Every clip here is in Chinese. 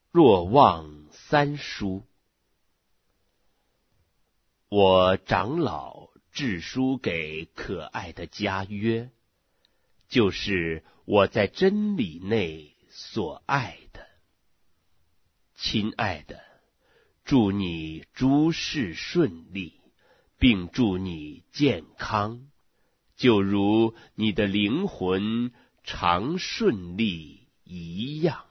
若望三书。我长老致书给可爱的家约，就是我在真理内所爱的。亲爱的，祝你诸事顺利，并祝你健康，就如你的灵魂常顺利一样。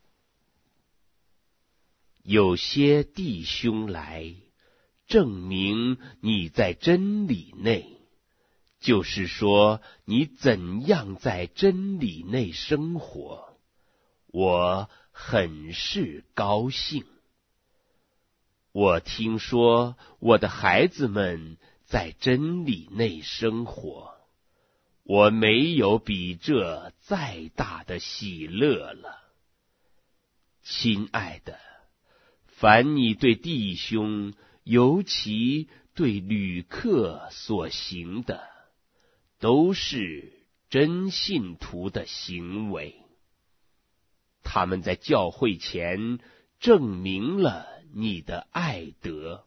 有些弟兄来，证明你在真理内，就是说你怎样在真理内生活，我很是高兴。我听说我的孩子们在真理内生活，我没有比这再大的喜乐了。亲爱的，凡你对弟兄，尤其对旅客所行的，都是真信徒的行为。他们在教会前证明了你的爱德。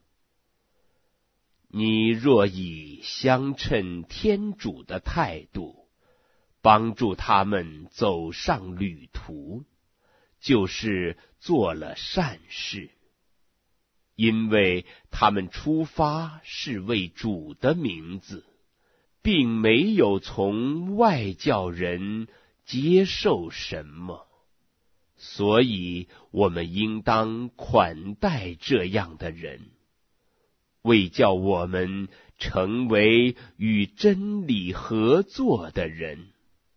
你若以相称天主的态度，帮助他们走上旅途，就是做了善事。因为他们出发是为主的名字，并没有从外教人接受什么，所以我们应当款待这样的人，为叫我们成为与真理合作的人。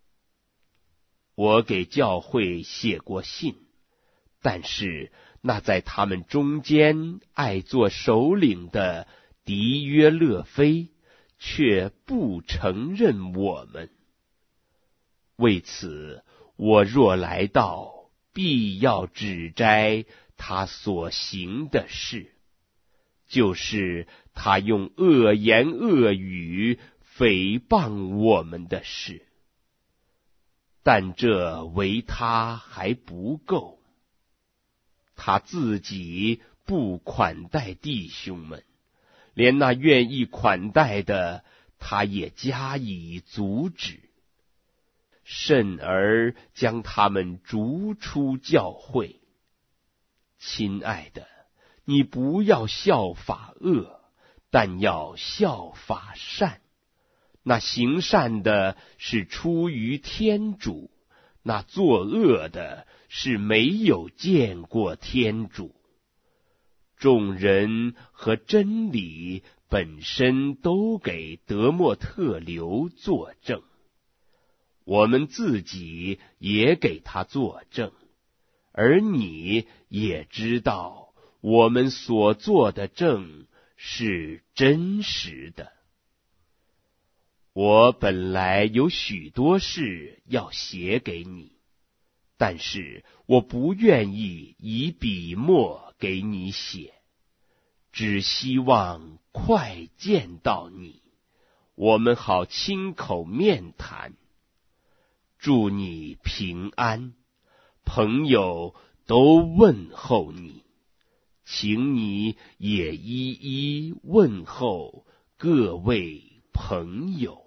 我给教会写过信，但是那在他们中间爱做首领的狄约勒菲却不承认我们。为此，我若来到，必要指摘他所行的事，就是他用恶言恶语诽谤我们的事。但这为他还不够，他自己不款待弟兄们，连那愿意款待的，他也加以阻止，甚而将他们逐出教会。亲爱的，你不要效法恶，但要效法善。那行善的是出于天主，那作恶的是没有见过天主。众人和真理本身都给德莫特留作证，我们自己也给他作证，而你也知道我们所做的证是真实的。我本来有许多事要写给你，但是我不愿意以笔墨给你写，只希望快见到你，我们好亲口面谈。祝你平安，朋友都问候你，请你也一一问候各位朋友。